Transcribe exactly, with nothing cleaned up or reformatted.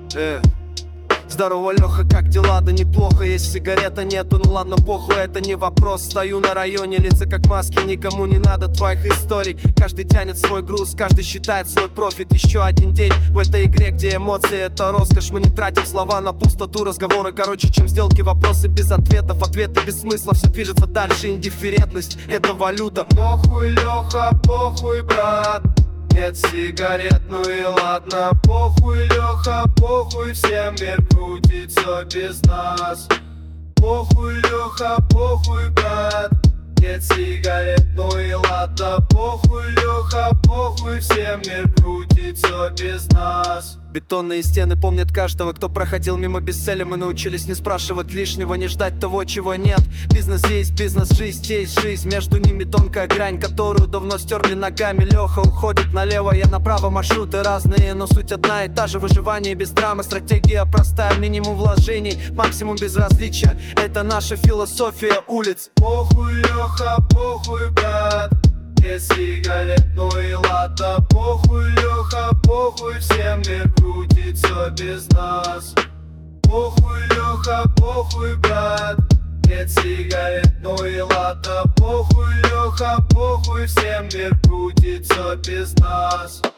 Э. Здорово, Леха, как дела? Да неплохо, есть сигарета нету, ну ладно, похуй, это не вопрос. Стою на районе, лица как маски, никому не надо твоих историй. Каждый тянет свой груз, каждый считает свой профит. Еще один день в этой игре, где эмоции это роскошь. Мы не тратим слова на пустоту, разговоры короче, чем сделки, вопросы без ответов, ответы без смысла. Все движется дальше, индифферентность — это валюта. Похуй, Леха, похуй, брат, нет сигарет, ну и ладно. Похуй, Леха, похуй, всем мир крутится без нас. Похуй, Леха, похуй, брат, нет сигарет, ну и ладно. Похуй, Леха, похуй, всем мир крутится без нас. Бетонные стены помнят каждого, кто проходил мимо без цели. Мы научились не спрашивать лишнего, не ждать того, чего нет. Бизнес есть бизнес, жизнь есть жизнь. Между ними тонкая грань, которую давно стерли ногами. Леха уходит налево, я направо, маршруты разные, но суть одна и та же. Выживание без драмы, стратегия простая, минимум вложений, максимум безразличия. Это наша философия улиц. Похуй, Леха, похуй, брат, нет сигарет, ну и ладно. Похуй, Леха, похуй, всем мир крутится без нас. Похуй, Леха, похуй, брат, нет сигарет, ну и ладно. Похуй, Леха, похуй, всем мир крутится без нас.